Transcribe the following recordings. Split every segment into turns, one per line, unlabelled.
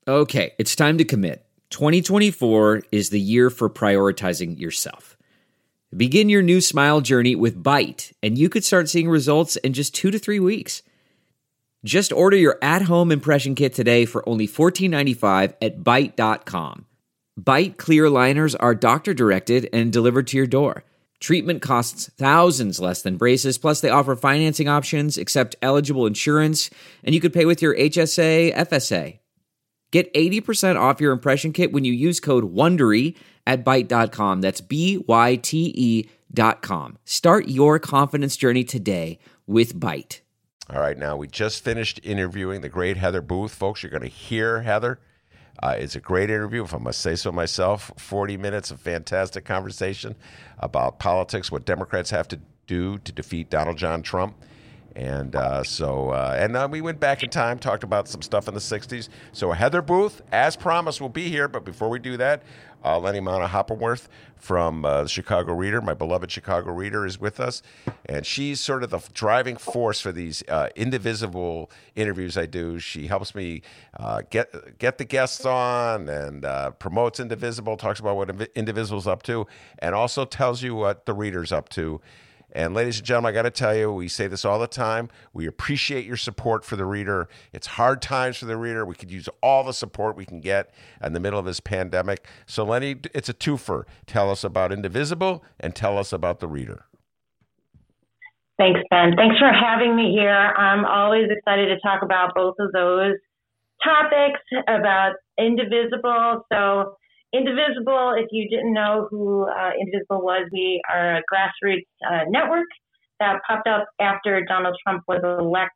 Okay, it's time to commit. 2024 is the year for prioritizing yourself. Begin your new smile journey with Byte, and you could start seeing results in just 2 to 3 weeks. Just order your at-home impression kit today for only $14.95 at Byte.com. Byte clear liners are doctor-directed and delivered to your door. Treatment costs thousands less than braces, plus they offer financing options, accept eligible insurance, and you could pay with your HSA, FSA. Get 80% off your impression kit when you use code WONDERY at Byte.com. That's BYTE.com. Start your confidence journey today with Byte.
All right, now we just finished interviewing the great Heather Booth. Folks, you're going to hear Heather. It's a great interview, if I must say so myself. 40 minutes of fantastic conversation about politics, what Democrats have to do to defeat Donald John Trump. And we went back in time, talked about some stuff in the 60s. So Heather Booth, as promised, will be here. But before we do that, Lenny Mana Hoppenworth from the Chicago Reader, my beloved Chicago Reader, is with us. And she's sort of the driving force for these Indivisible interviews I do. She helps me get the guests on and promotes Indivisible, talks about what Indivisible's up to, and also tells you what the Reader's up to. And ladies and gentlemen, I got to tell you, we say this all the time. We appreciate your support for the Reader. It's hard times for the Reader. We could use all the support we can get in the middle of this pandemic. So Lenny, it's a twofer. Tell us about Indivisible and tell us about the Reader.
Thanks, Ben. Thanks for having me here. I'm always excited to talk about both of those topics, about Indivisible. So Indivisible, if you didn't know who Indivisible was, we are a grassroots network that popped up after Donald Trump was elected.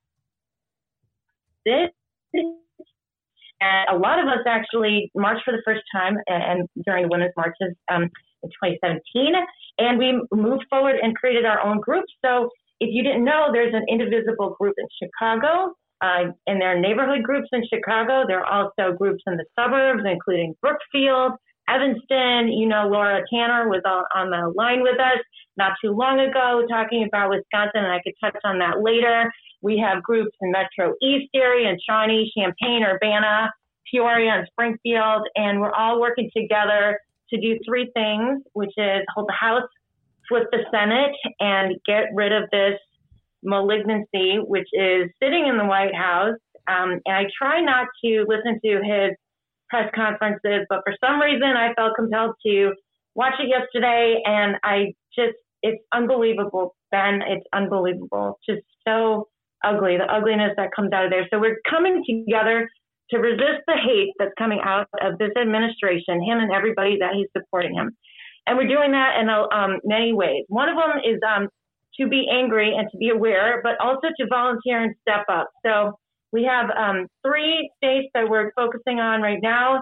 And a lot of us actually marched for the first time and during the women's marches in 2017. And we moved forward and created our own group. So if you didn't know, there's an Indivisible group in Chicago. And there are neighborhood groups in Chicago. There are also groups in the suburbs, including Brookfield, Evanston. You know, Laura Tanner was on the line with us not too long ago talking about Wisconsin, and I could touch on that later. We have groups in Metro East area, and Shawnee, Champaign, Urbana, Peoria, and Springfield, and we're all working together to do three things, which is hold the House, flip the Senate, and get rid of this malignancy, which is sitting in the White House. And I try not to listen to his press conferences, but for some reason I felt compelled to watch it yesterday, and it's unbelievable, Ben. It's unbelievable. Just so ugly, the ugliness that comes out of there. So we're coming together to resist the hate that's coming out of this administration, him and everybody that he's supporting him. And we're doing that in many ways. One of them is to be angry and to be aware, but also to volunteer and step up. So we have 3 states that we're focusing on right now.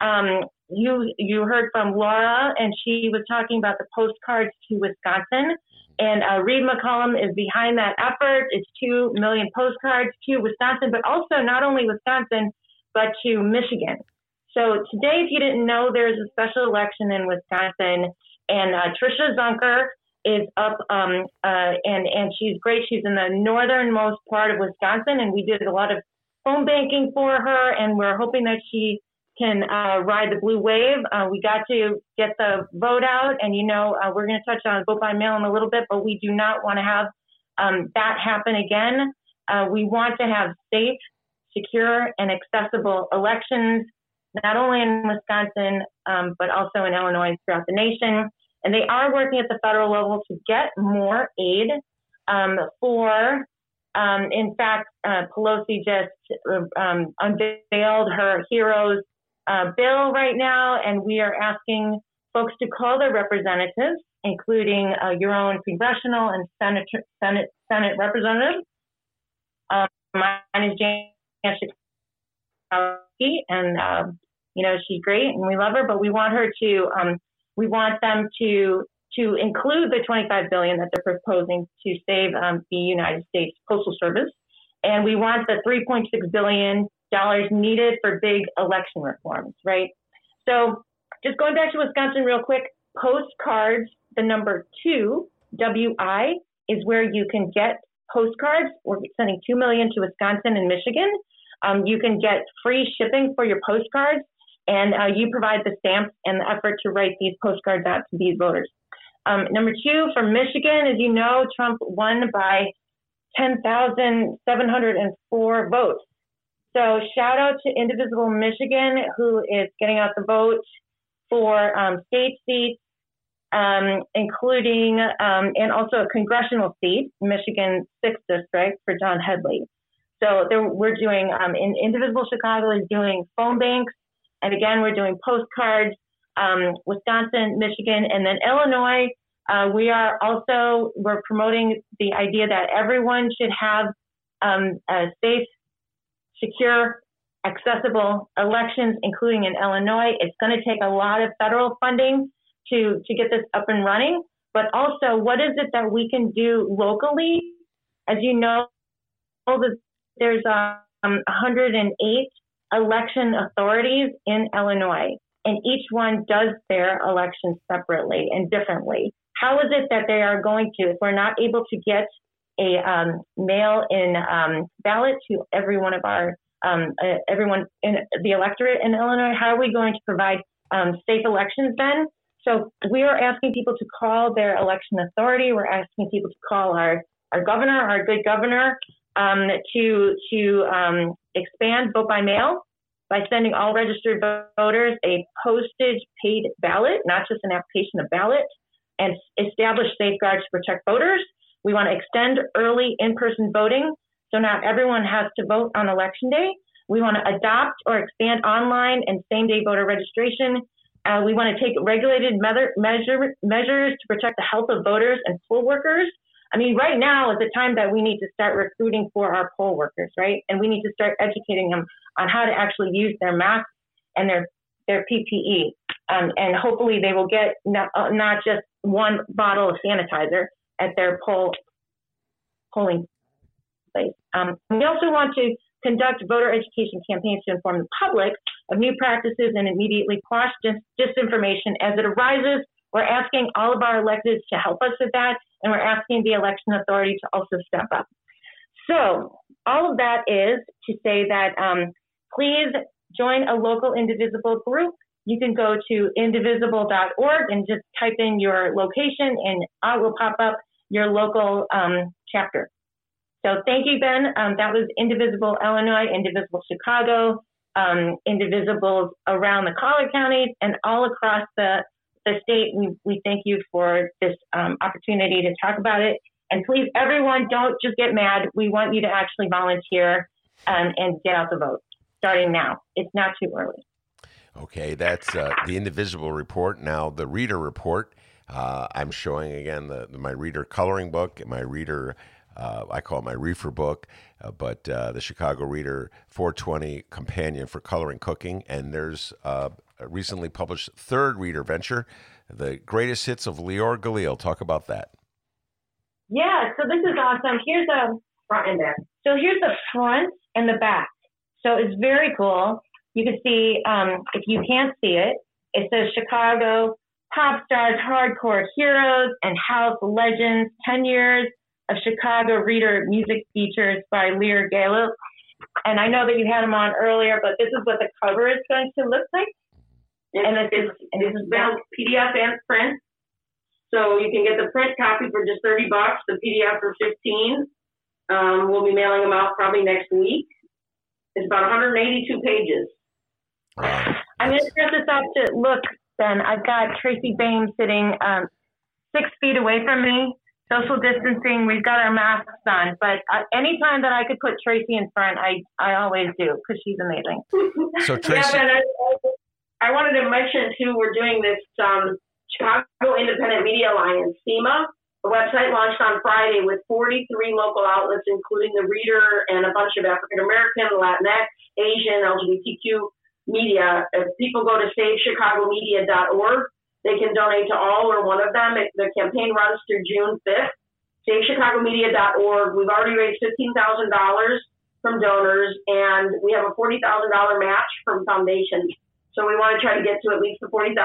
You heard from Laura, and she was talking about the postcards to Wisconsin. And Reed McCollum is behind that effort. It's 2 million postcards to Wisconsin, but also not only Wisconsin, but to Michigan. So today, if you didn't know, there's a special election in Wisconsin, and Tricia Zunker is up, and she's great. She's in the northernmost part of Wisconsin, and we did a lot of phone banking for her, and we're hoping that she can ride the blue wave. We got to get the vote out, and we're going to touch on vote by mail in a little bit, but we do not want to have that happen again. We want to have safe, secure, and accessible elections, not only in Wisconsin, but also in Illinois and throughout the nation. And they are working at the federal level to get more aid in fact, Pelosi just unveiled her HEROES bill right now, and we are asking folks to call their representatives, including your own congressional and Senate representative. Mine is Jan Schakowsky, and she's great, and we love her, but we want her to we want them to include the $25 billion that they're proposing to save the United States Postal Service. And we want the $3.6 billion needed for big election reforms, right? So just going back to Wisconsin real quick, postcards, the number 2, WI, is where you can get postcards. We're sending 2 million to Wisconsin and Michigan. You can get free shipping for your postcards, and you provide the stamps and the effort to write these postcards out to these voters. Number 2, from Michigan, as you know, Trump won by 10,704 votes. So shout out to Indivisible Michigan, who is getting out the vote for state seats, including and also a congressional seat, Michigan 6th District for John Headley. So we're doing, in Indivisible Chicago is doing phone banks. And again, we're doing postcards, Wisconsin, Michigan, and then Illinois. We're promoting the idea that everyone should have a safe, secure, accessible elections, including in Illinois. It's going to take a lot of federal funding to get this up and running, but also what is it that we can do locally? As you know, there's 108 election authorities in Illinois, and each one does their elections separately and differently. How is it that they are going to, if we're not able to get a mail-in ballot to everyone in the electorate in Illinois, how are we going to provide safe elections then? So we are asking people to call their election authority. We're asking people to call our governor, our good governor, to expand vote by mail by sending all registered voters a postage paid ballot, not just an application, a ballot, and establish safeguards to protect voters. We want to extend early in-person voting so not everyone has to vote on election day. We want to adopt or expand online and same-day voter registration. We want to take regulated measures to protect the health of voters and poll workers. I mean, right now is the time that we need to start recruiting for our poll workers, right? And we need to start educating them on how to actually use their masks and their PPE. And hopefully they will get not just one bottle of sanitizer at their polling place. We also want to conduct voter education campaigns to inform the public of new practices and immediately quash disinformation as it arises. We're asking all of our electeds to help us with that, and we're asking the election authority to also step up. So all of that is to say that please join a local Indivisible group. You can go to indivisible.org and just type in your location, and it will pop up your local chapter. So thank you, Ben. That was Indivisible Illinois, Indivisible Chicago, Indivisibles around the collar counties, and all across the state. We thank you for this opportunity to talk about it. And please, everyone, don't just get mad. We want you to actually volunteer and get out the vote, starting now. It's not too early.
Okay, that's the Indivisible report. Now, the Reader report. I'm showing again my Reader coloring book, my Reader, I call it my reefer book, but the Chicago Reader 420 companion for coloring cooking. And there's a recently published third Reader venture, the greatest hits of Leor Galil. Talk about that.
Yeah, so this is awesome. Here's the front and back. So here's the front and the back. So it's very cool. You can see, if you can't see it, it says Chicago Pop Stars, Hardcore Heroes, and House Legends, 10 years of Chicago Reader music features by Leor Galil. And I know that you had him on earlier, but this is what the cover is going to look like.
And this is bound PDF and print. So you can get the print copy for just $30, the PDF for $15. We'll be mailing them out probably next week. It's about 182 pages.
I'm going to set this up to look, Ben. I've got Tracy Bain sitting 6 feet away from me. Social distancing, we've got our masks on. But anytime that I could put Tracy in front, I always do because she's amazing.
So Tracy,
yeah, Ben, I wanted to mention, too, we're doing this Chicago Independent Media Alliance, SEMA. The website launched on Friday with 43 local outlets, including the Reader and a bunch of African-American, Latinx, Asian, LGBTQ media. If people go to SaveChicagoMedia.org, they can donate to all or one of them. The campaign runs through June 5th. SaveChicagoMedia.org. We've already raised $15,000 from donors, and we have a $40,000 match from foundations. So we want to try to get to at least the $40,000.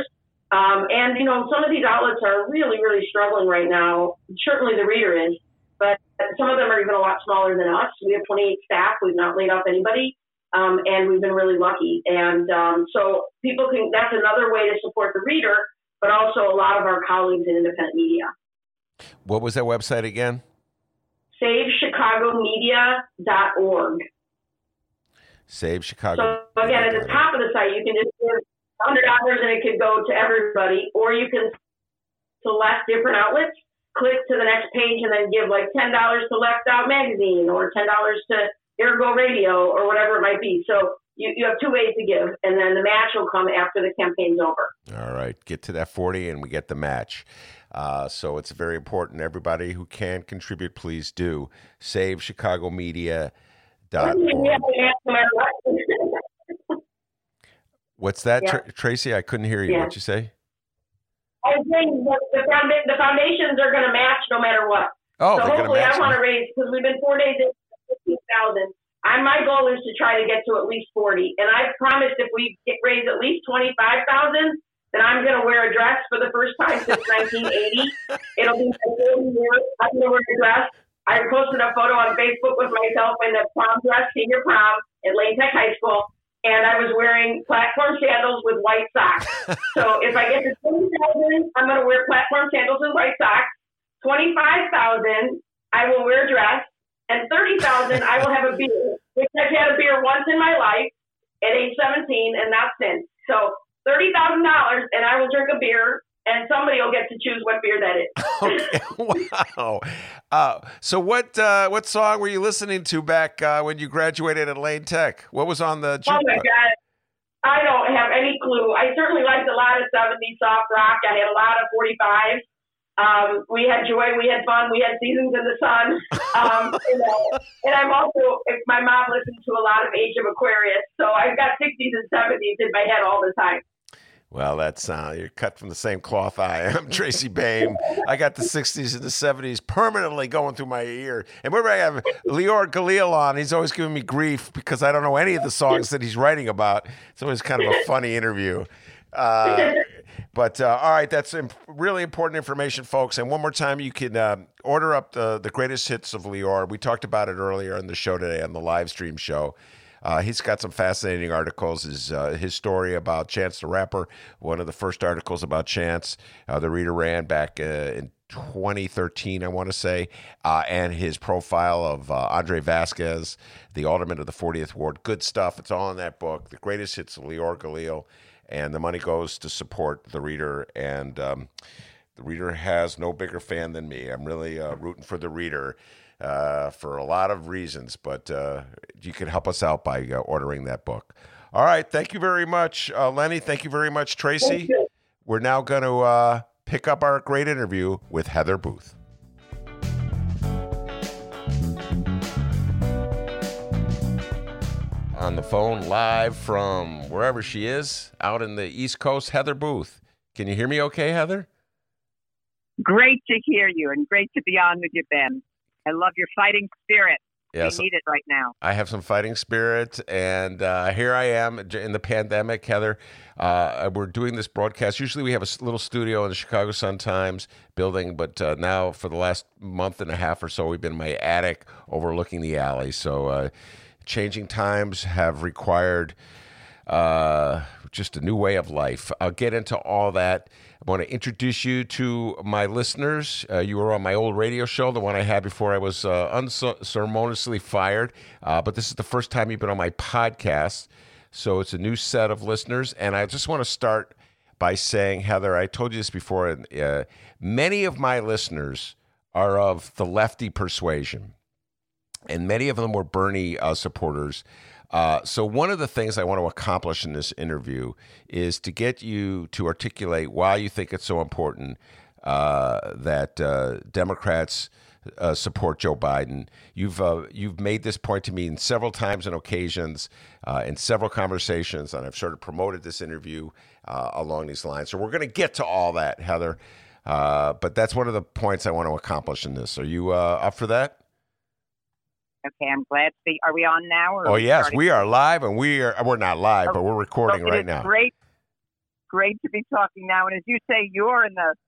And, you know, some of these outlets are really, really struggling right now. Certainly the Reader is. but some of them are even a lot smaller than us. We have 28 staff. We've not laid off anybody, and we've been really lucky. And so people can, that's another way to support the reader, but also a lot of our colleagues in independent media.
What was that website again?
SaveChicagoMedia.org.
Save Chicago.
So again, at the top of the site, you can just give $100 and it could go to everybody, or you can select different outlets, click to the next page, and then give like $10 to Left Out Magazine or $10 to Ergo Radio or whatever it might be. So you have two ways to give, and then the match will come after the campaign's over.
All right, get to that 40 and we get the match. So it's very important. Everybody who can contribute, please do. SaveChicagoMedia.org. What's that,
Yeah.
Tracy? I couldn't hear you.
Yeah.
What'd you say?
I think the foundations are going to match no matter what.
Oh,
so
they're
hopefully
gonna match
I want to
them.
raise, because we've been 4 days at 15,000. My goal is to try to get to at least 40. And I promised if we raise at least 25,000, then I'm going to wear a dress for the first time since 1980. It'll be my 40 years. I'm going to wear a dress. I posted a photo on Facebook with myself in a prom dress, senior prom at Lane Tech High School. And I was wearing platform sandals with white socks. So if I get to 20,000, I'm going to wear platform sandals with white socks. 25,000, I will wear a dress. And 30,000, I will have a beer, which I've had a beer once in my life at age 17, and not since. So $30,000, and I will drink a beer, and somebody will get to choose what beer that is.
Okay. Wow. So what song were you listening to back when you graduated at Lane Tech? What was on the jukebox?
Oh, my God. I don't have any clue. I certainly liked a lot of 70s soft rock. I had a lot of 45s. We had joy, we had fun, we had Seasons in the Sun. And I'm also, my mom listened to a lot of Age of Aquarius. So I've got 60s and 70s in my head all the time.
Well, that's you're cut from the same cloth I am, Tracy Bain. I got the 60s and the 70s permanently going through my ear. And whenever I have Leor Galil on, he's always giving me grief because I don't know any of the songs that he's writing about. It's always kind of a funny interview. But all right, that's really important information, folks. And one more time, you can order up the greatest hits of Leor. We talked about it earlier in the show today on the live stream show. He's got some fascinating articles. His story about Chance the Rapper, one of the first articles about Chance, the reader ran back in 2013, I want to say, and his profile of Andre Vasquez, the alderman of the 40th Ward. Good stuff. It's all in that book, The Greatest Hits of Leor Galil, and the money goes to support the reader, and the reader has no bigger fan than me. I'm really rooting for the reader. For a lot of reasons, but you can help us out by ordering that book. All right. Thank you very much, Lenny. Thank you very much, Tracy. We're now going to pick up our great interview with Heather Booth. On the phone live from wherever she is, out in the East Coast, Heather Booth. Can you hear me okay, Heather?
Great to hear you and great to be on with you, Ben. I love your fighting spirit.
Yes.
We need it right now.
I have some fighting spirit, and here I am in the pandemic, Heather. We're doing this broadcast. Usually we have a little studio in the Chicago Sun-Times building, but now for the last month and a half or so, we've been in my attic overlooking the alley. So changing times have required just a new way of life. I'll get into all that. I want to introduce you to my listeners. You were on my old radio show, the one I had before I was unceremoniously fired. But this is the first time you've been on my podcast. So it's a new set of listeners. And I just want to start by saying, Heather, I told you this before, many of my listeners are of the lefty persuasion. And many of them were Bernie supporters. So one of the things I want to accomplish in this interview is to get you to articulate why you think it's so important that Democrats support Joe Biden. You've made this point to me several times and occasions in several conversations, and I've sort of promoted this interview along these lines. So we're going to get to all that, Heather. But that's one of the points I want to accomplish in this. Are you up for that?
Okay, I'm glad to be. Are we on now? Or
yes, we are live, and we're not live, but we're recording right now.
Great to be talking now. And as you say, you're in the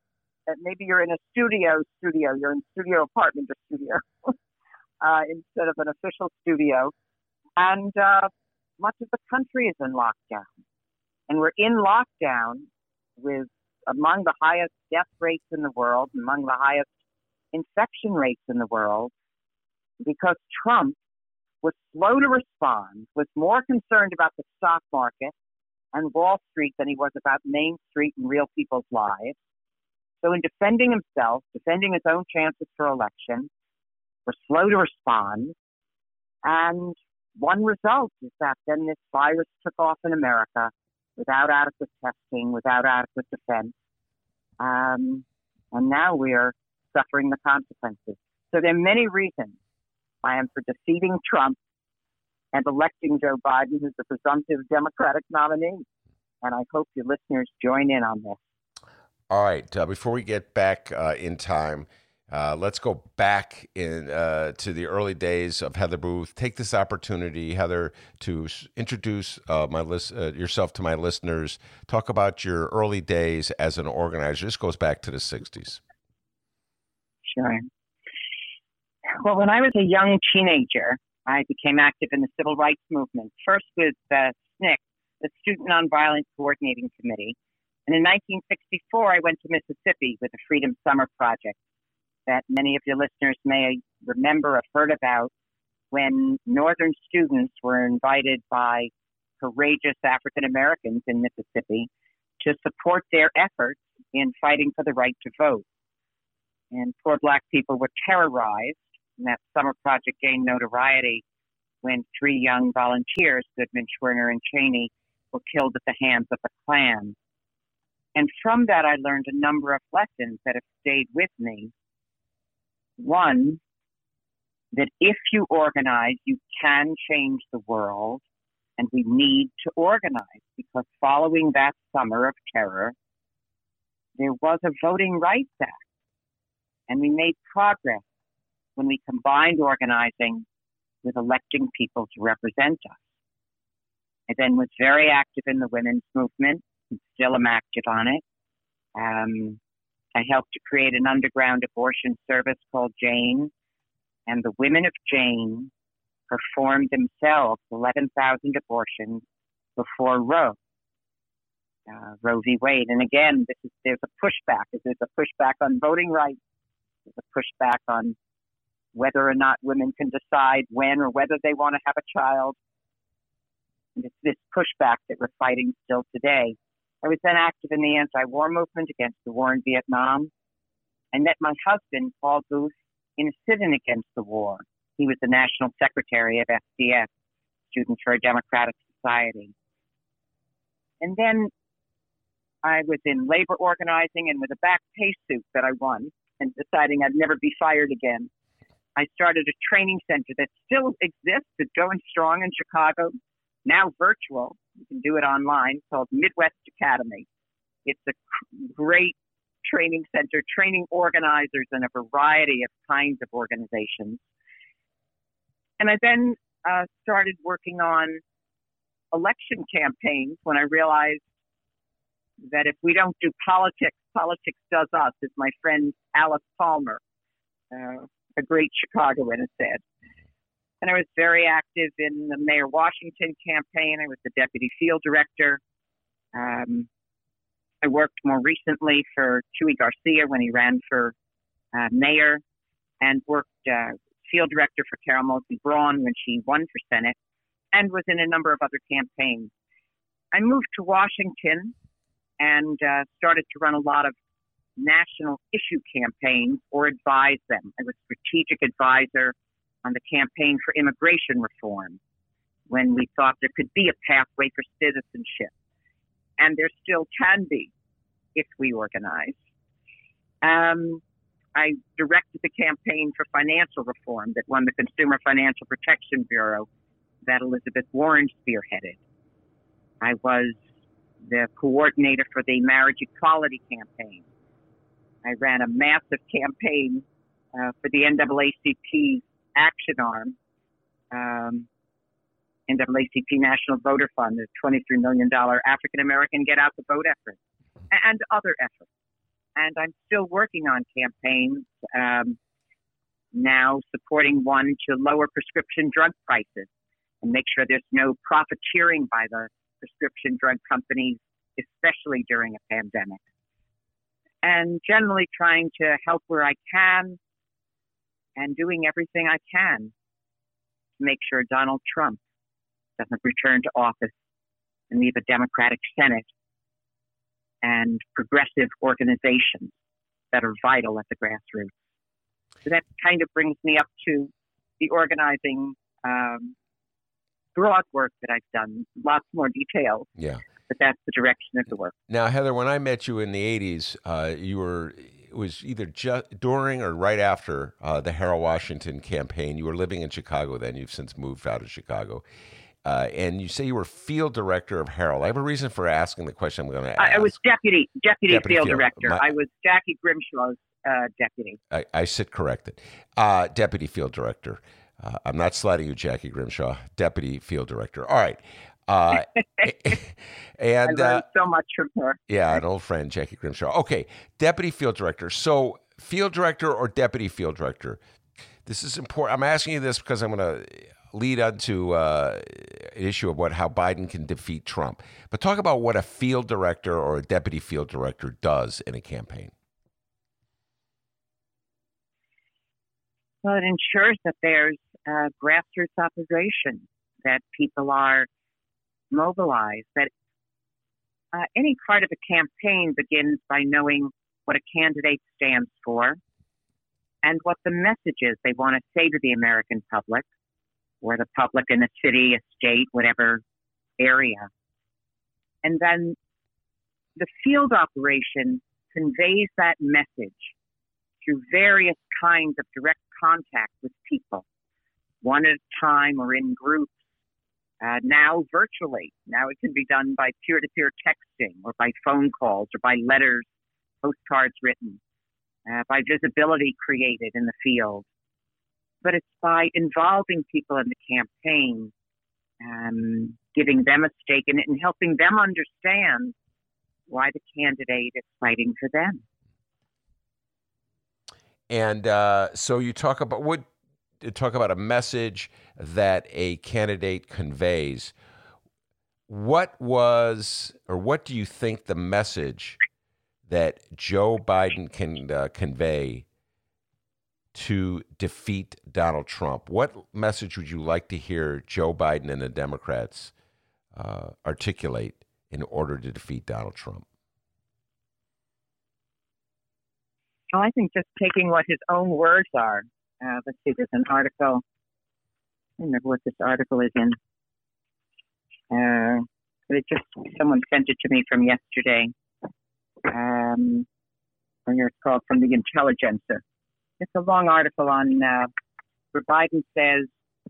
maybe you're in a studio, you're in studio apartment or studio instead of an official studio. And much of the country is in lockdown. And we're in lockdown with among the highest death rates in the world, among the highest infection rates in the world, because Trump was slow to respond, was more concerned about the stock market and Wall Street than he was about Main Street and real people's lives. So in defending himself, defending his own chances for election, we're slow to respond. And one result is that then this virus took off in America without adequate testing, without adequate defense. And now we're suffering the consequences. So there are many reasons I am for defeating Trump and electing Joe Biden, who's the presumptive Democratic nominee. And I hope your listeners join in on this.
All right. Before we get back in time, let's go back to the early days of Heather Booth. Take this opportunity, Heather, to introduce yourself to my listeners. Talk about your early days as an organizer. This goes back to the 60s.
Sure. Well, when I was a young teenager, I became active in the civil rights movement, first with SNCC, the Student Nonviolent Coordinating Committee. And in 1964, I went to Mississippi with the Freedom Summer Project that many of your listeners may remember, have heard about, when Northern students were invited by courageous African Americans in Mississippi to support their efforts in fighting for the right to vote. And poor Black people were terrorized, and that summer project gained notoriety when 3 young volunteers, Goodman, Schwerner, and Cheney, were killed at the hands of the Klan. And from that, I learned a number of lessons that have stayed with me. One, that if you organize, you can change the world, and we need to organize, because following that summer of terror, there was a Voting Rights Act, and we made progress when we combined organizing with electing people to represent us. I then was very active in the women's movement, and still am active on it. I helped to create an underground abortion service called Jane, and the women of Jane performed themselves 11,000 abortions before Roe v. Wade. And again, there's a pushback. There's a pushback on voting rights. There's a pushback on whether or not women can decide when or whether they want to have a child. And it's this pushback that we're fighting still today. I was then active in the anti-war movement against the war in Vietnam. I met my husband, Paul Booth, in a sit-in against the war. He was the national secretary of SDS, Students for a Democratic Society. And then I was in labor organizing, and with a back pay suit that I won, and deciding I'd never be fired again, I started a training center that still exists. It's going strong in Chicago, now virtual. You can do it online, called Midwest Academy. It's a great training center, training organizers in a variety of kinds of organizations. And I then started working on election campaigns when I realized that if we don't do politics, politics does us, as my friend Alice Palmer, a great Chicagoan, has said. And I was very active in the Mayor Washington campaign. I was the deputy field director. I worked more recently for Chuy Garcia when he ran for mayor, and worked field director for Carol Moseley Braun when she won for Senate, and was in a number of other campaigns. I moved to Washington and started to run a lot of national issue campaigns or advise them. I was strategic advisor on the campaign for immigration reform when we thought there could be a pathway for citizenship. And there still can be if we organize. I directed the campaign for financial reform that won the Consumer Financial Protection Bureau that Elizabeth Warren spearheaded. I was the coordinator for the marriage equality campaign. I ran a massive campaign for the NAACP's action arm, NAACP National Voter Fund, the $23 million African American Get Out the Vote effort, and other efforts. and I'm still working on campaigns, now supporting one to lower prescription drug prices and make sure there's no profiteering by the prescription drug companies, especially during a pandemic. And generally trying to help where I can and doing everything I can to make sure Donald Trump doesn't return to office and leave a Democratic Senate and progressive organizations that are vital at the grassroots. So that kind of brings me up to the organizing broad work that I've done. Lots more details.
Yeah.
But that's the direction of the work.
Now, Heather, when I met you in the 80s, it was either just during or right after the Harold Washington campaign. You were living in Chicago then. You've since moved out of Chicago. And you say you were field director of Harold. I have a reason for asking the question I'm going to ask.
I was deputy field director. I was Jackie Grimshaw's deputy.
I sit corrected. Deputy field director. I'm not sliding you, Jackie Grimshaw. Deputy field director. All right. And
I learned so much from her.
Yeah, an old friend, Jackie Grimshaw. Okay, deputy field director. So, field director or deputy field director? This is important. I'm asking you this because I'm going to lead onto an issue of how Biden can defeat Trump. But talk about what a field director or a deputy field director does in a campaign.
Well, it ensures that there's grassroots opposition, that people are mobilized, that any part of a campaign begins by knowing what a candidate stands for and what the message is they want to say to the American public, or the public in a city, a state, whatever area. And then the field operation conveys that message through various kinds of direct contact with people, one at a time or in groups. Now virtually. Now it can be done by peer-to-peer texting or by phone calls or by letters, postcards written, by visibility created in the field. But it's by involving people in the campaign, giving them a stake in it and helping them understand why the candidate is fighting for them.
And so you talk about a message that a candidate conveys. What do you think the message that Joe Biden can convey to defeat Donald Trump? What message would you like to hear Joe Biden and the Democrats articulate in order to defeat Donald Trump?
Well, I think just taking what his own words are. Let's see, there's an article. I don't remember what this article is in. But someone sent it to me from yesterday. It's called From the Intelligencer. It's a long article on where Biden says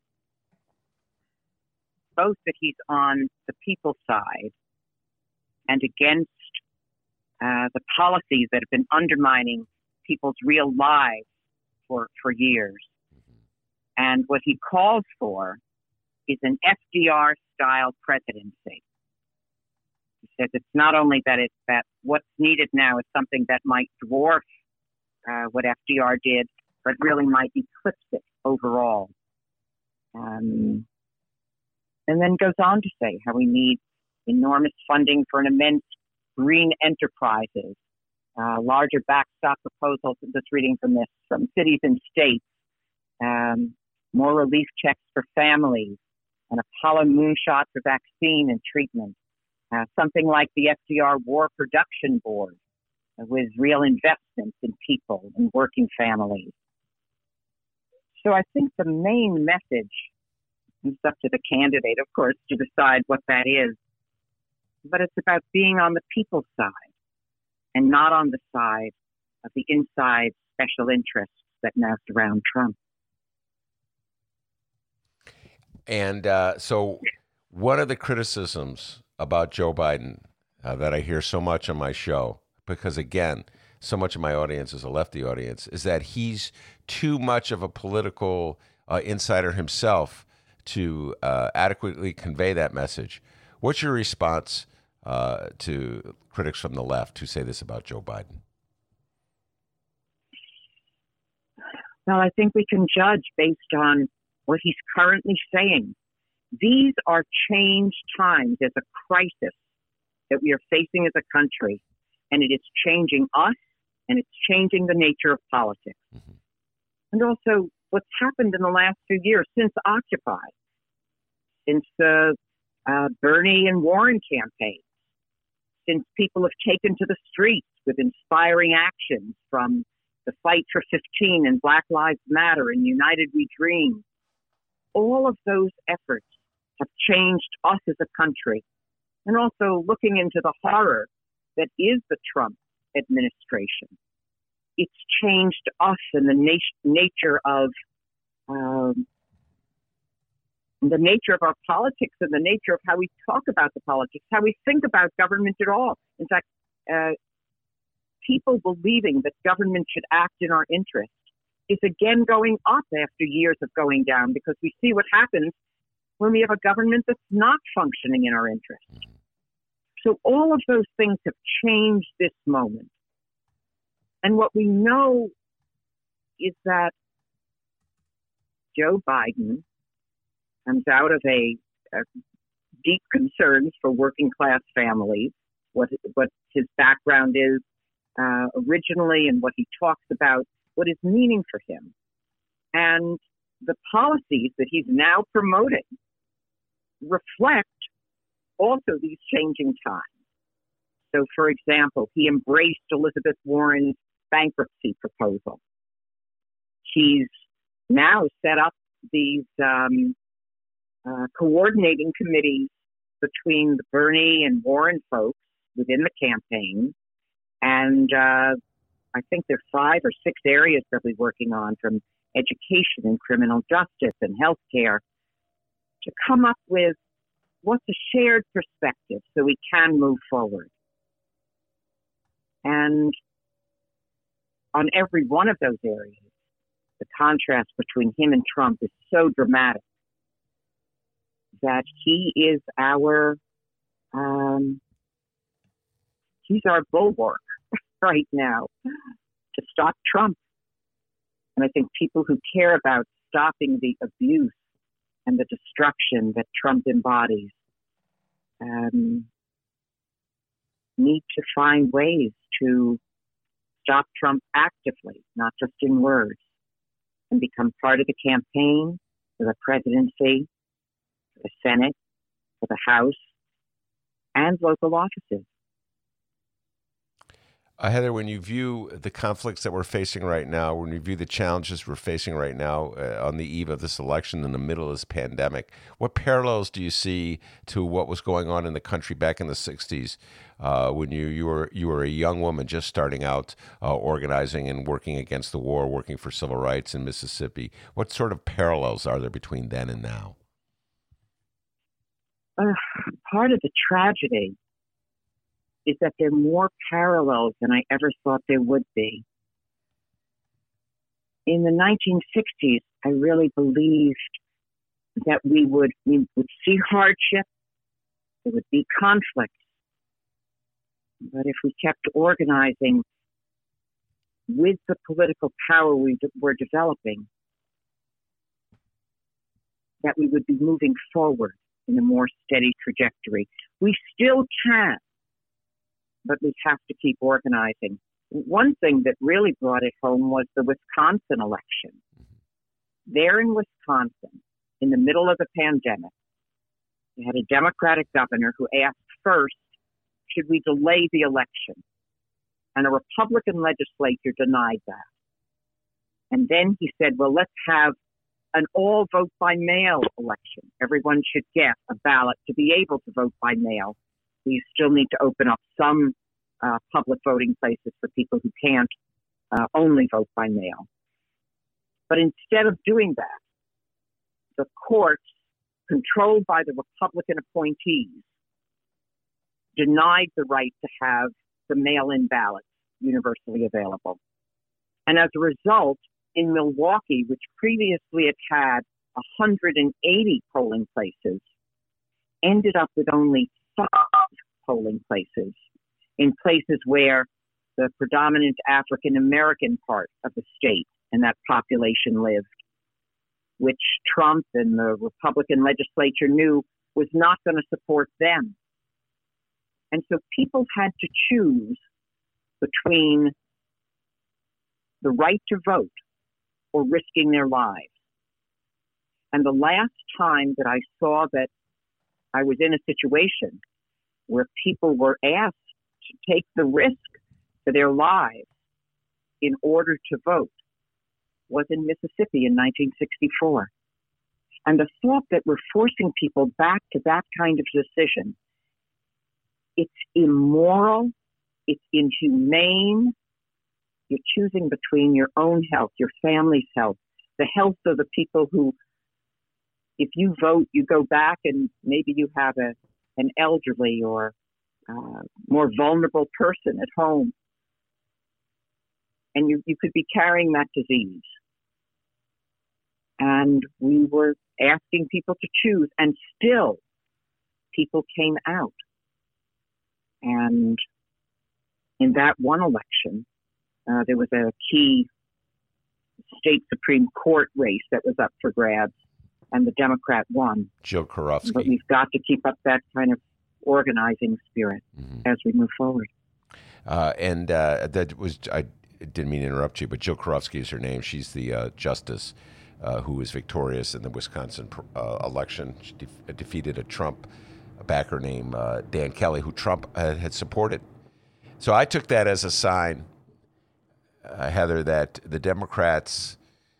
both that he's on the people's side and against the policies that have been undermining people's real lives for years. And what he calls for is an FDR-style presidency. He says it's not only that what's needed now is something that might dwarf what FDR did, but really might eclipse it overall. And then goes on to say how we need enormous funding for an immense green enterprises, larger backstop proposals, I'm just reading from this, from cities and states, more relief checks for families, an Apollo moonshot for vaccine and treatment, something like the FDR War Production Board with real investments in people and working families. So I think the main message is up to the candidate, of course, to decide what that is. But it's about being on the people's side and not on the side of the inside special interests that now surround Trump.
And so one of the criticisms about Joe Biden that I hear so much on my show, because again, so much of my audience is a lefty audience, is that he's too much of a political insider himself to adequately convey that message. What's your response to critics from the left who say this about Joe Biden?
Well, I think we can judge based on what he's currently saying. These are changed times. There's a crisis that we are facing as a country, and it is changing us, and it's changing the nature of politics. Mm-hmm. And also what's happened in the last few years since Occupy, since the Bernie and Warren campaigns, since people have taken to the streets with inspiring actions from the Fight for 15 and Black Lives Matter and United We Dream. All of those efforts have changed us as a country. And also looking into the horror that is the Trump administration. It's changed us and the nature of our politics and the nature of how we talk about the politics, how we think about government at all. In fact, people believing that government should act in our interest is again going up after years of going down, because we see what happens when we have a government that's not functioning in our interest. So all of those things have changed this moment. And what we know is that Joe Biden comes out of a deep concerns for working class families, what his background is originally and what he talks about, what is meaning for him. And the policies that he's now promoting reflect also these changing times. So, for example, he embraced Elizabeth Warren's bankruptcy proposal. He's now set up these coordinating committees between the Bernie and Warren folks within the campaign. And I think there are 5 or 6 areas that we're working on, from education and criminal justice and healthcare, to come up with what's a shared perspective so we can move forward. And on every one of those areas, the contrast between him and Trump is so dramatic that he is he's our bulwark right now to stop Trump. And I think people who care about stopping the abuse and the destruction that Trump embodies need to find ways to stop Trump actively, not just in words, and become part of the campaign for the presidency, for the Senate, for the House, and local offices.
Heather, when you view the conflicts that we're facing right now, when you view the challenges we're facing right now on the eve of this election in the middle of this pandemic, what parallels do you see to what was going on in the country back in the 60s when you were a young woman just starting out organizing and working against the war, working for civil rights in Mississippi? What sort of parallels are there between then and now?
Part of the tragedy is that there are more parallels than I ever thought there would be. In the 1960s, I really believed that we would see hardship, there would be conflict. But if we kept organizing with the political power we were developing, that we would be moving forward in a more steady trajectory. We still can, but we have to keep organizing. One thing that really brought it home was the Wisconsin election. There in Wisconsin, in the middle of the pandemic, we had a Democratic governor who asked first, should we delay the election? And a Republican legislature denied that. And then he said, well, let's have an all vote by mail election. Everyone should get a ballot to be able to vote by mail. We still need to open up some public voting places for people who can't only vote by mail. But instead of doing that, the courts, controlled by the Republican appointees, denied the right to have the mail-in ballots universally available. And as a result, in Milwaukee, which previously had 180 polling places, ended up with only 5 polling places in places where the predominant African-American part of the state and that population lived, which Trump and the Republican legislature knew was not going to support them. And so people had to choose between the right to vote or risking their lives. And the last time that I saw that I was in a situation where people were asked to take the risk for their lives in order to vote was in Mississippi in 1964. And the thought that we're forcing people back to that kind of decision, it's immoral, it's inhumane. You're choosing between your own health, your family's health, the health of the people who, if you vote, you go back and maybe you have an elderly or more vulnerable person at home, and you could be carrying that disease. And we were asking people to choose, and still people came out. And in that one election, there was a key state Supreme Court race that was up for grabs, and the Democrat won.
Jill Karofsky.
But we've got to keep up that kind of organizing spirit as we move forward.
That was, I didn't mean to interrupt you, but Jill Karofsky is her name. She's the justice who was victorious in the Wisconsin election. She defeated a Trump backer named Dan Kelly, who Trump had supported. So I took that as a sign, Heather, that the Democrats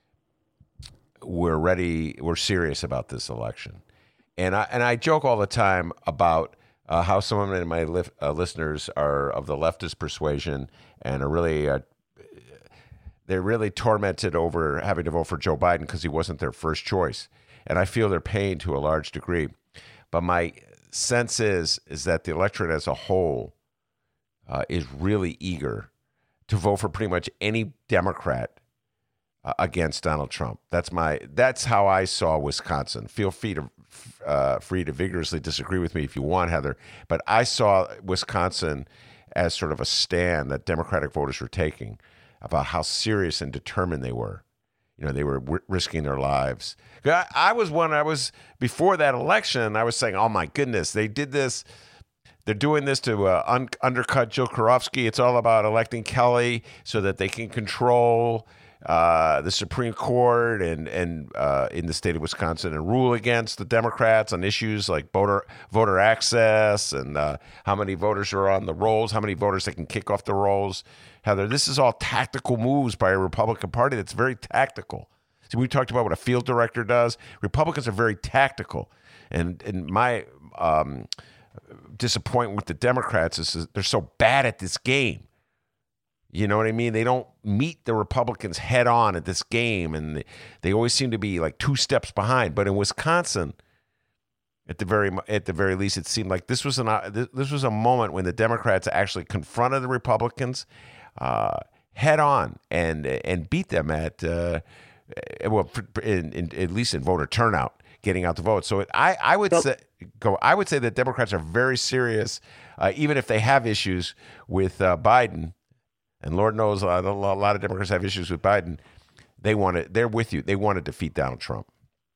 were serious about this election. And I joke all the time about how some of my listeners are of the leftist persuasion and are really they're really tormented over having to vote for Joe Biden because he wasn't their first choice. And I feel their pain to a large degree. But my sense is that the electorate as a whole is really eager to vote for pretty much any Democrat against Donald Trump. That's how I saw Wisconsin. Feel free to vigorously disagree with me if you want, Heather. But I saw Wisconsin as sort of a stand that Democratic voters were taking about how serious and determined they were. You know, they were risking their lives. I was before that election, I was saying, oh my goodness, they did this. They're doing this to undercut Jill Karofsky. It's all about electing Kelly so that they can control the Supreme Court and in the state of Wisconsin and rule against the Democrats on issues like voter access and how many voters are on the rolls, how many voters they can kick off the rolls. Heather, this is all tactical moves by a Republican Party that's very tactical. See, we talked about what a field director does. Republicans are very tactical. And my disappointment with the Democrats is they're so bad at this game. You know what I mean? They don't meet the Republicans head on at this game, and they always seem to be like 2 steps behind. But in Wisconsin, at the very least, it seemed like this was a moment when the Democrats actually confronted the Republicans head on and beat them at least in voter turnout, getting out the vote. So I would say that Democrats are very serious, even if they have issues with Biden. And Lord knows a lot of Democrats have issues with Biden. They're with you. They want to defeat Donald Trump.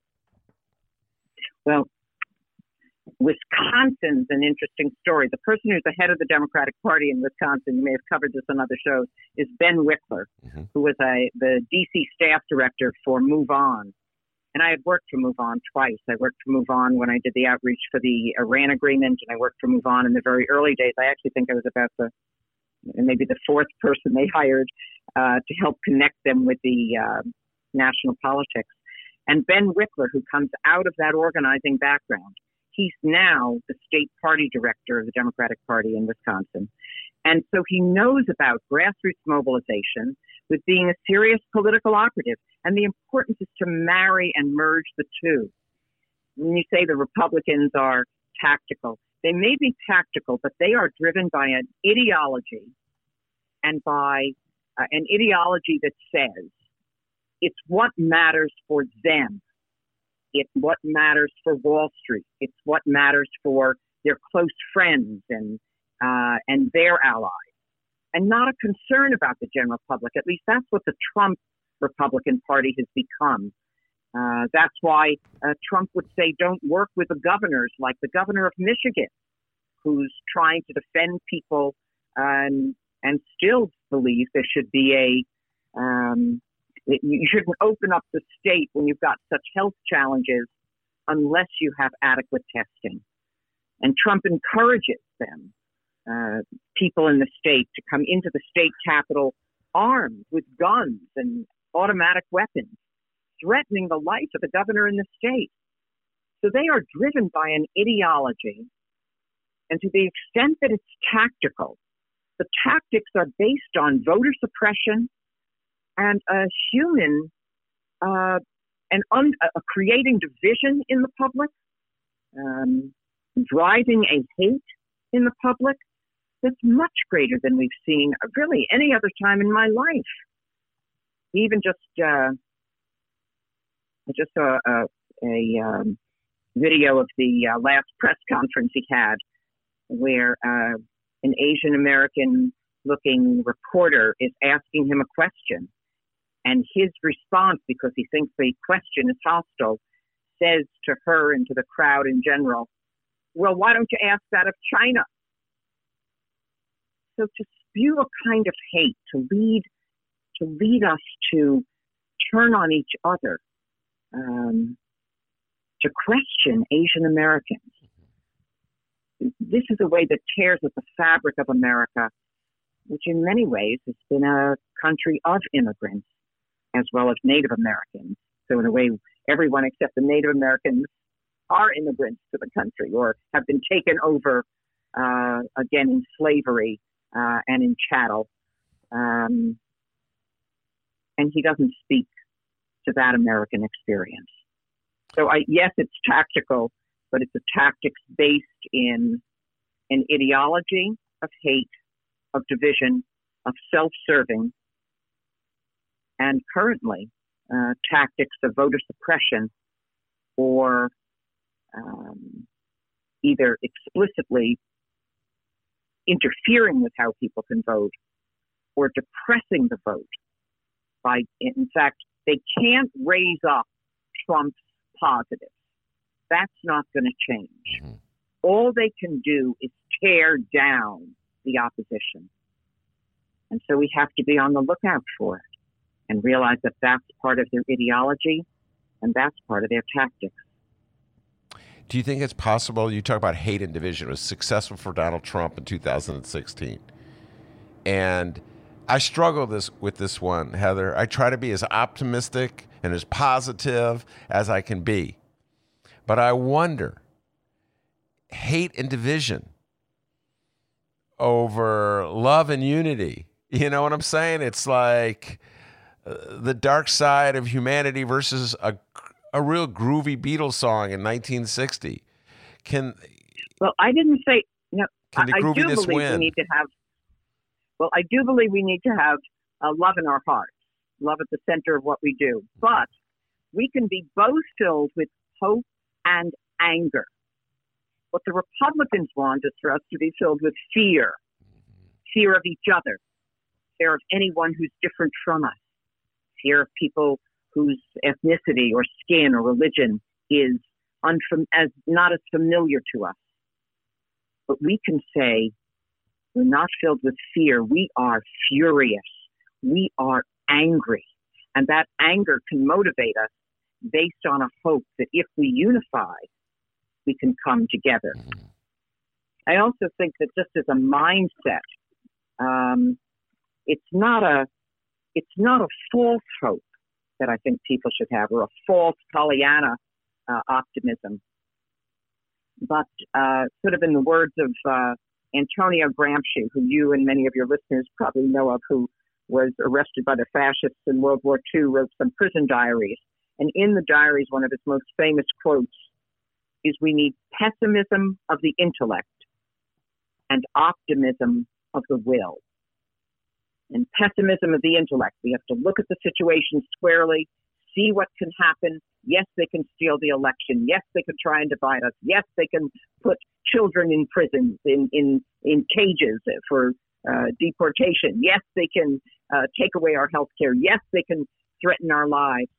Well, Wisconsin's an interesting story. The person who's the head of the Democratic Party in Wisconsin, you may have covered this on other shows, is Ben Wickler, who was the D.C. staff director for Move On. And I had worked for Move On twice. I worked for Move On when I did the outreach for the Iran agreement, and I worked for Move On in the very early days. I actually think I was about maybe the 4th person they hired to help connect them with the national politics. And Ben Wickler, who comes out of that organizing background, he's now the state party director of the Democratic Party in Wisconsin. And so he knows about grassroots mobilization with being a serious political operative. And the importance is to marry and merge the two. When you say the Republicans are tactical, they may be tactical, but they are driven by an ideology and by an ideology that says it's what matters for them. It's what matters for Wall Street. It's what matters for their close friends and their allies, and not a concern about the general public. At least that's what the Trump Republican Party has become. That's why Trump would say, don't work with the governors, like the governor of Michigan, who's trying to defend people and still believes there should be you shouldn't open up the state when you've got such health challenges unless you have adequate testing. And Trump encourages them, people in the state, to come into the state capitol armed with guns and automatic weapons, threatening the life of the governor in the state. So they are driven by an ideology, and to the extent that it's tactical, the tactics are based on voter suppression and a human creating division in the public, driving a hate in the public that's much greater than we've seen really any other time in my life. Even just, I just saw a video of the last press conference he had, where an Asian American looking reporter is asking him a question. And his response, because he thinks the question is hostile, says to her and to the crowd in general, well, why don't you ask that of China? So to spew a kind of hate, to lead us to turn on each other, to question Asian Americans. This is a way that tears at the fabric of America, which in many ways has been a country of immigrants as well as Native Americans. So in a way, everyone except the Native Americans are immigrants to the country or have been taken over, again, in slavery and in chattel. And he doesn't speak to that American experience. So yes, it's tactical, but it's a tactics based in an ideology of hate, of division, of self-serving, and currently tactics of voter suppression or either explicitly interfering with how people can vote or depressing the vote. In fact, they can't raise up Trump's positives. That's not going to change. Mm-hmm. All they can do is tear down the opposition. And so we have to be on the lookout for it and realize that that's part of their ideology and that's part of their tactics.
Do you think it's possible? You talk about hate and division. It was successful for Donald Trump in 2016. And I struggle with this one, Heather. I try to be as optimistic and as positive as I can be. But I wonder, hate and division over love and unity. You know what I'm saying? It's like the dark side of humanity versus a real groovy Beatles song in 1960.
Well, I didn't say no.
Can the grooviness win?
I do believe we need to have love in our hearts, love at the center of what we do. But we can be both filled with hope and anger. What the Republicans want is for us to be filled with fear of each other, fear of anyone who's different from us, fear of people whose ethnicity or skin or religion is not as familiar to us. But we can say we're not filled with fear. We are furious. We are angry. And that anger can motivate us based on a hope that if we unify, we can come together. I also think that just as a mindset, it's not a false hope that I think people should have, or a false Pollyanna optimism. But sort of in the words of Antonio Gramsci, who you and many of your listeners probably know of, who was arrested by the fascists in World War II, wrote some prison diaries. And in the diaries, one of his most famous quotes is, "We need pessimism of the intellect and optimism of the will." And pessimism of the intellect, we have to look at the situation squarely, see what can happen. Yes, they can steal the election. Yes, they can try and divide us. Yes, they can put children in prisons, in cages for deportation. Yes, they can take away our health care. Yes, they can threaten our lives.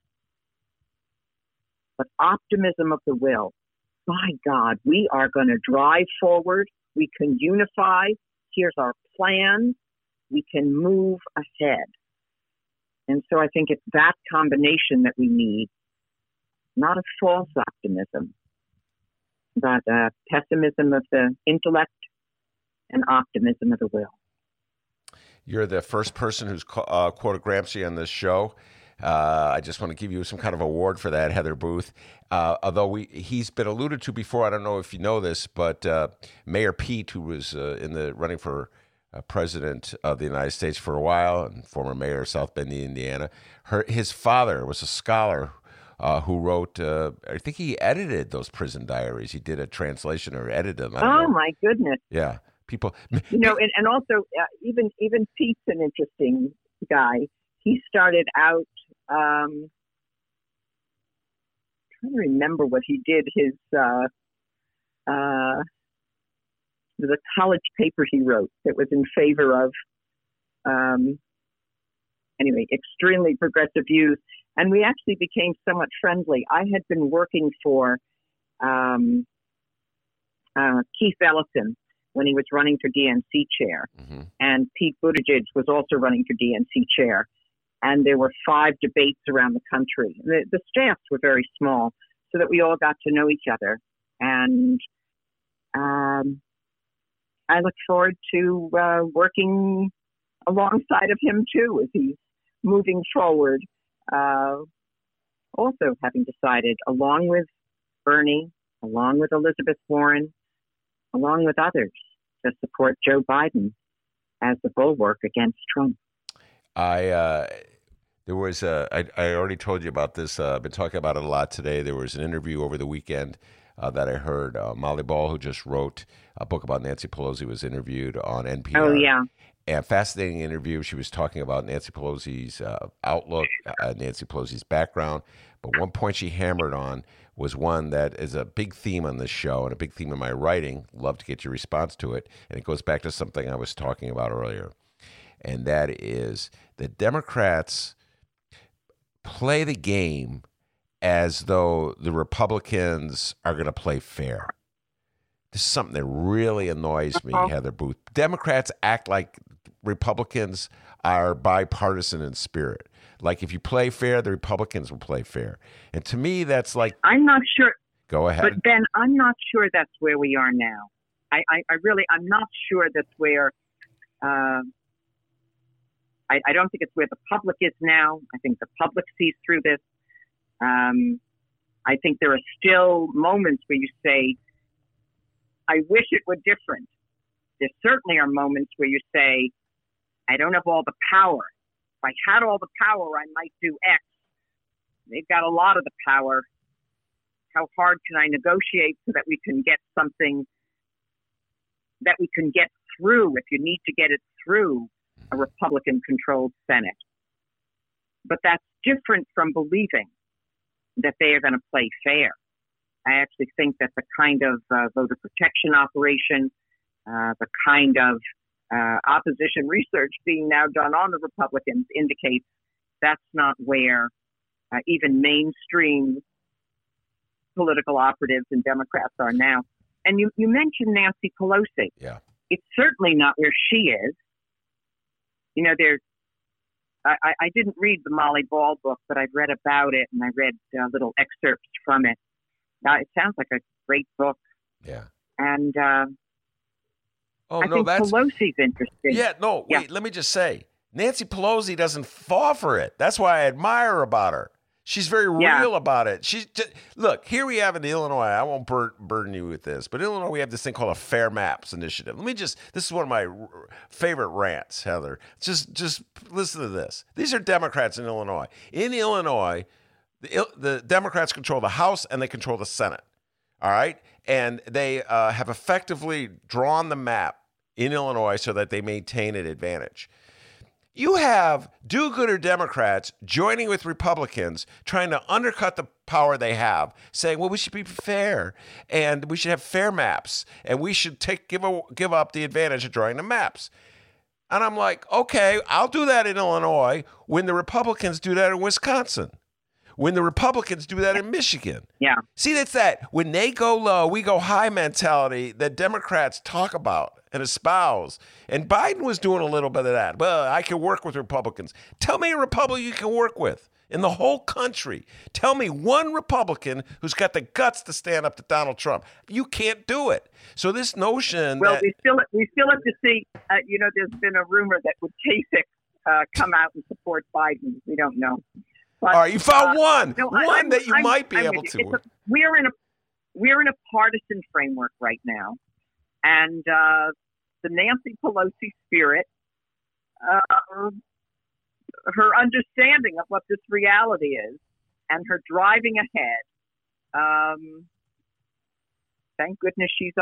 But optimism of the will. My God, we are going to drive forward. We can unify. Here's our plan. We can move ahead. And so I think it's that combination that we need, not a false optimism, but pessimism of the intellect and optimism of the will.
You're the first person who's quoted Gramsci on this show. I just want to give you some kind of award for that, Heather Booth. Although he's been alluded to before, I don't know if you know this, but Mayor Pete, who was in the running for president of the United States for a while, and former mayor of South Bend, Indiana, his father was a scholar who wrote, I think he edited those prison diaries. He did a translation or edited them.
Oh, my goodness.
Yeah. People,
and also even Pete's an interesting guy. He started out, trying to remember what he did. His the college paper he wrote that was in favor of, extremely progressive views. And we actually became somewhat friendly. I had been working for Keith Ellison when he was running for DNC chair. Mm-hmm. And Pete Buttigieg was also running for DNC chair. And there were 5 debates around the country. The staffs were very small, so that we all got to know each other. And I look forward to working alongside of him, too, as he's moving forward. Also having decided, along with Bernie, along with Elizabeth Warren, along with others, to support Joe Biden as the bulwark against Trump.
I already told you about this. I've been talking about it a lot today. There was an interview over the weekend that I heard. Molly Ball, who just wrote a book about Nancy Pelosi, was interviewed on NPR.
Oh, yeah.
And fascinating interview. She was talking about Nancy Pelosi's outlook, Nancy Pelosi's background. But one point she hammered on was one that is a big theme on this show and a big theme in my writing. Love to get your response to it. And it goes back to something I was talking about earlier. And that is the Democrats play the game as though the Republicans are going to play fair. This is something that really annoys me, Heather Booth. Democrats act like Republicans are bipartisan in spirit. Like if you play fair, the Republicans will play fair. And to me, that's like... I'm not sure. Go ahead.
But Ben, I'm not sure that's where we are now. I'm not sure that's where... I don't think it's where the public is now. I think the public sees through this. I think there are still moments where you say, I wish it were different. There certainly are moments where you say, I don't have all the power. If I had all the power, I might do X. They've got a lot of the power. How hard can I negotiate so that we can get something that we can get through if you need to get it through a Republican-controlled Senate? But that's different from believing that they are going to play fair. I actually think that the kind of voter protection operation, the kind of opposition research being now done on the Republicans indicates that's not where even mainstream political operatives and Democrats are now. And you mentioned Nancy Pelosi.
Yeah.
It's certainly not where she is. You know, I didn't read the Molly Ball book, but I've read about it, and I read little excerpts from it. It sounds like a great book.
Yeah.
And I think Pelosi's interesting.
Yeah, no, wait, let me just say, Nancy Pelosi doesn't fall for it. That's why I admire her about her. She's very real about it. She's just, look, here we have in Illinois, I won't burden you with this, but in Illinois we have this thing called a Fair Maps Initiative. This is one of my favorite rants, Heather. Just listen to this. These are Democrats in Illinois. In Illinois, the Democrats control the House and they control the Senate. All right? And they have effectively drawn the map in Illinois so that they maintain an advantage. You have do-gooder Democrats joining with Republicans, trying to undercut the power they have, saying, well, we should be fair, and we should have fair maps, and we should give up the advantage of drawing the maps. And I'm like, okay, I'll do that in Illinois when the Republicans do that in Wisconsin, when the Republicans do that in Michigan.
Yeah.
See, that's that. When they go low, we go high mentality that Democrats talk about and espouse. And Biden was doing a little bit of that. Well, I can work with Republicans. Tell me a Republican you can work with in the whole country. Tell me one Republican who's got the guts to stand up to Donald Trump. You can't do it. So this notion that...
we still have to see, there's been a rumor that would Kasich come out and support Biden. We don't know. But,
all right, you found one that you might be
I'm
able to.
We're in a partisan framework right now, and the Nancy Pelosi spirit, her understanding of what this reality is, and her driving ahead. Thank goodness she's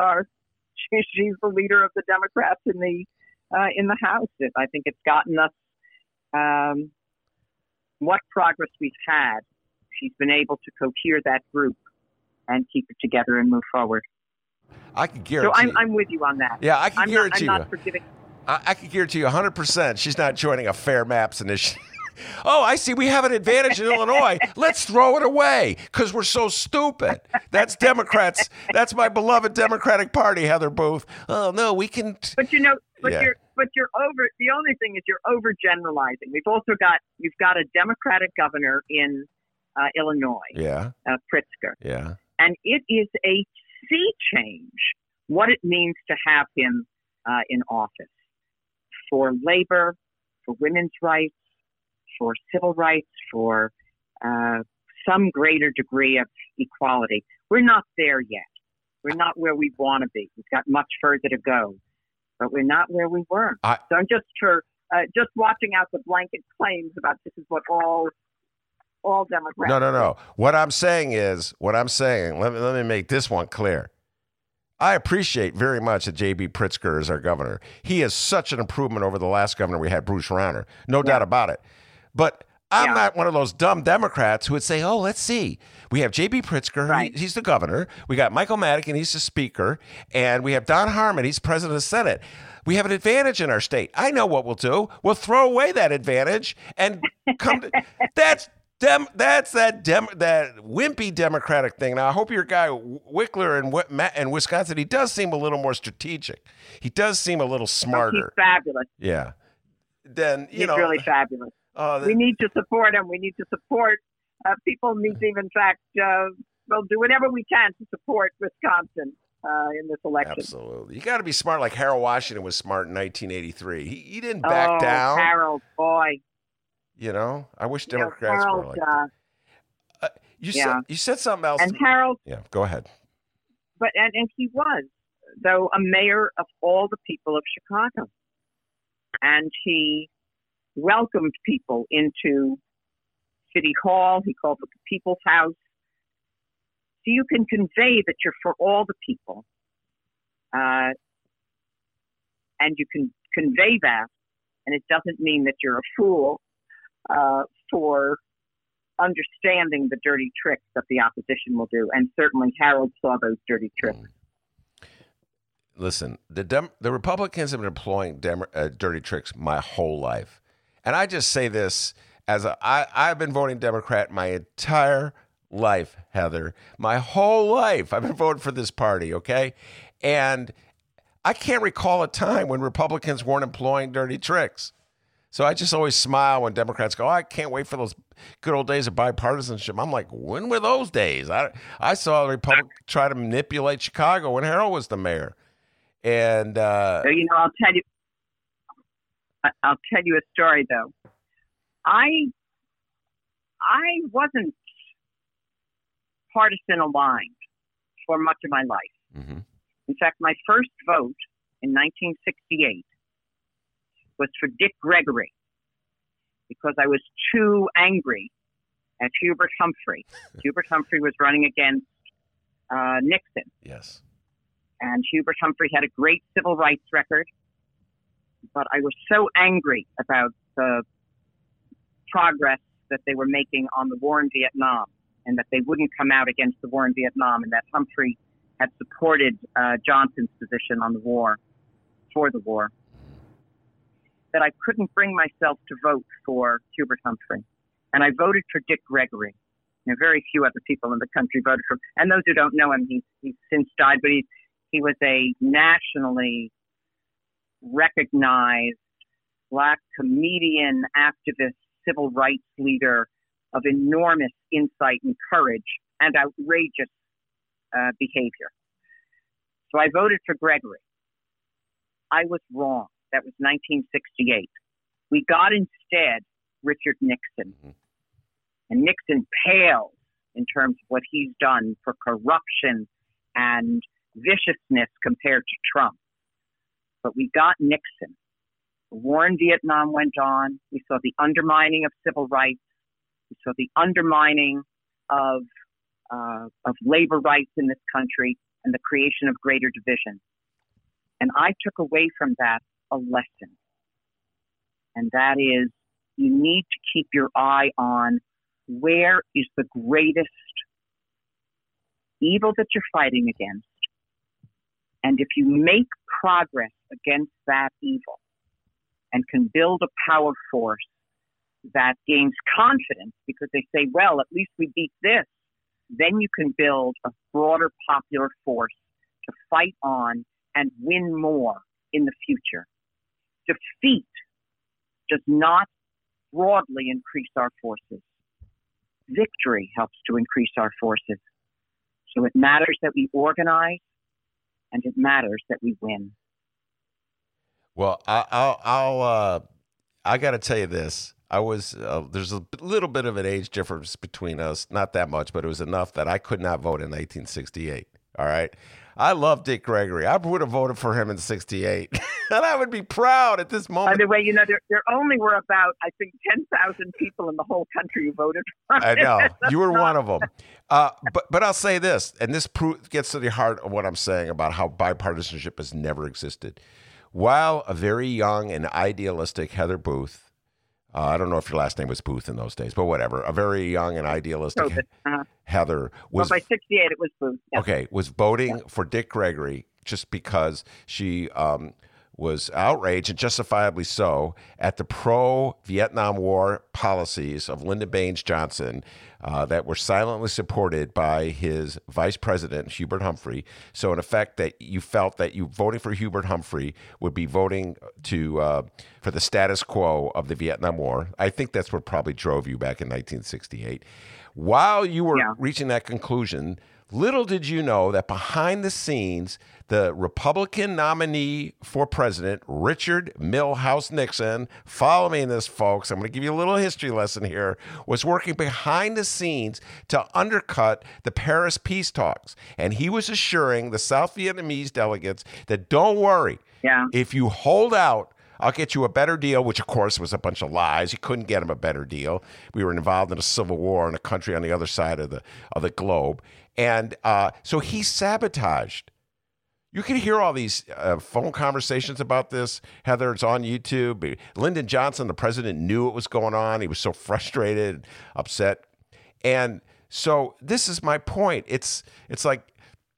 the leader of the Democrats in the House. I think it's gotten us. What progress we've had, she's been able to cohere that group and keep it together and move forward.
I can guarantee.
So I'm with you on that.
Yeah, I can guarantee you.
I'm not forgiving.
I can guarantee you 100% she's not joining a Fair Maps initiative. Oh, I see. We have an advantage in Illinois. Let's throw it away because we're so stupid. That's Democrats. That's my beloved Democratic Party, Heather Booth. Oh no, we can.
But you're over. The only thing is you're overgeneralizing. You've got a Democratic governor in Illinois.
Yeah.
Pritzker.
Yeah.
And it is a sea change what it means to have him in office for labor, for women's rights, for civil rights, for some greater degree of equality. We're not there yet. We're not where we want to be. We've got much further to go, but we're not where we were. So I'm just watching out the blanket claims about this is what all Democrats.
No. What I'm saying, let me make this one clear. I appreciate very much that J.B. Pritzker is our governor. He is such an improvement over the last governor we had, Bruce Rauner. No doubt about it. But I'm not one of those dumb Democrats who would say, oh, let's see. We have J.B. Pritzker.
Right.
He's the governor. We got Michael Madigan. He's the speaker. And we have Don Harmon. He's president of the Senate. We have an advantage in our state. I know what we'll do. We'll throw away that advantage and come to – that's that wimpy Democratic thing. Now, I hope your guy Wickler in Wisconsin, he does seem a little more strategic. He does seem a little smarter.
He's fabulous.
Yeah. Then
he's really fabulous. We need to support him. We need to support people. Need to, in fact, we'll do whatever we can to support Wisconsin in this election.
Absolutely. You got to be smart like Harold Washington was smart in 1983. He didn't back down.
Harold, boy.
You know, I wish Democrats were like that. You said something else.
And Harold.
Yeah, go ahead.
But and he was, though, a mayor of all the people of Chicago. And he welcomed people into City Hall. He called it the People's House. So you can convey that you're for all the people. And you can convey that. And it doesn't mean that you're a fool for understanding the dirty tricks that the opposition will do. And certainly Harold saw those dirty tricks.
Listen, the Republicans have been employing dirty tricks my whole life. And I just say this as I've been voting Democrat my entire life, Heather. My whole life I've been voting for this party, okay? And I can't recall a time when Republicans weren't employing dirty tricks. So I just always smile when Democrats go, I can't wait for those good old days of bipartisanship. I'm like, when were those days? I saw the Republicans try to manipulate Chicago when Harold was the mayor. And
so, I'll tell you a story though. I wasn't partisan aligned for much of my life.
Mm-hmm.
In fact, my first vote in 1968 was for Dick Gregory because I was too angry at Hubert Humphrey. Hubert Humphrey was running against Nixon.
Yes.
And Hubert Humphrey had a great civil rights record, but I was so angry about the progress that they were making on the war in Vietnam and that they wouldn't come out against the war in Vietnam and that Humphrey had supported Johnson's position on the war, for the war. that I couldn't bring myself to vote for Hubert Humphrey. And I voted for Dick Gregory. Very few other people in the country voted for him. And those who don't know him, he's since died, but he was a nationally recognized Black comedian, activist, civil rights leader of enormous insight and courage and outrageous behavior. So I voted for Gregory. I was wrong. That was 1968. We got instead Richard Nixon. Mm-hmm. And Nixon pales in terms of what he's done for corruption and viciousness compared to Trump. But we got Nixon. The war in Vietnam went on. We saw the undermining of civil rights. We saw the undermining of labor rights in this country and the creation of greater division. And I took away from that a lesson. And that is, you need to keep your eye on where is the greatest evil that you're fighting against. And if you make progress against that evil and can build a power force that gains confidence because they say, well, at least we beat this, then you can build a broader popular force to fight on and win more in the future. Defeat does not broadly increase our forces. Victory helps to increase our forces. So it matters that we organize, and it matters that we win.
Well, I got to tell you this. I was there's a little bit of an age difference between us, not that much, but it was enough that I could not vote in 1968. All right. I love Dick Gregory. I would have voted for him in 68. And I would be proud at this moment.
By the way, there only were about, I think, 10,000 people in the whole country who voted for him.
I know. You were one of them. But I'll say this, and this gets to the heart of what I'm saying about how bipartisanship has never existed. While a very young and idealistic Heather Booth, I don't know if your last name was Booth in those days, but whatever. A very young and idealistic Heather was...
Well, by 68, it was Booth. Yeah.
Okay, was voting for Dick Gregory just because she was outraged, and justifiably so, at the pro-Vietnam War policies of Lyndon Baines Johnson that were silently supported by his vice president, Hubert Humphrey. So in effect, that you felt that you voting for Hubert Humphrey would be voting for the status quo of the Vietnam War. I think that's what probably drove you back in 1968. While you were reaching that conclusion, little did you know that behind the scenes, the Republican nominee for president, Richard Milhous Nixon, follow me in this, folks, I'm going to give you a little history lesson here, was working behind the scenes to undercut the Paris peace talks. And he was assuring the South Vietnamese delegates that don't worry, if you hold out, I'll get you a better deal, which, of course, was a bunch of lies. You couldn't get him a better deal. We were involved in a civil war in a country on the other side of the globe. And so he sabotaged. You can hear all these phone conversations about this, Heather. It's on YouTube. Lyndon Johnson, the president, knew what was going on. He was so frustrated, upset. And so this is my point. It's like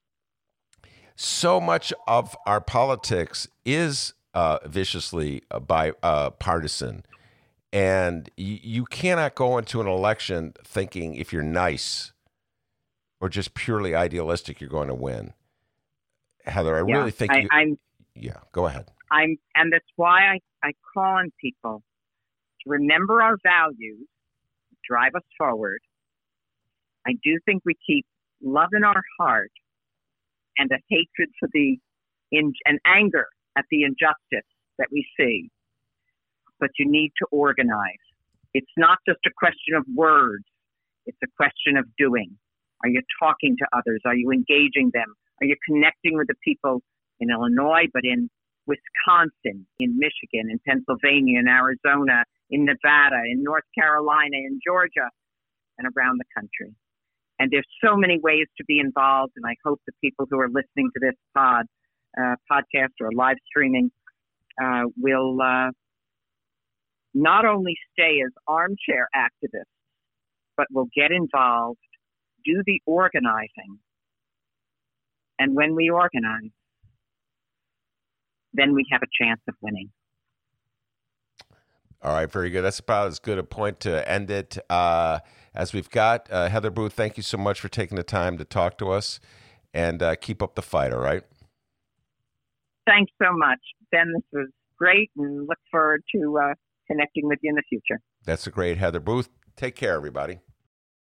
so much of our politics is viciously partisan. And you cannot go into an election thinking if you're nice or just purely idealistic, you're going to win. Heather, I really think go ahead. And
that's why I call on people to remember our values, drive us forward. I do think we keep love in our heart and a hatred for and anger at the injustice that we see. But you need to organize. It's not just a question of words. It's a question of doing. Are you talking to others? Are you engaging them? Are you connecting with the people in Illinois, but in Wisconsin, in Michigan, in Pennsylvania, in Arizona, in Nevada, in North Carolina, in Georgia, and around the country? And there's so many ways to be involved, and I hope the people who are listening to this podcast or live streaming will not only stay as armchair activists, but will get involved, do the organizing. And when we organize, then we have a chance of winning.
All right, very good. That's about as good a point to end it as we've got. Heather Booth, thank you so much for taking the time to talk to us, and keep up the fight, all right?
Thanks so much, Ben. This was great, and look forward to connecting with you in the future.
That's a great Heather Booth. Take care, everybody.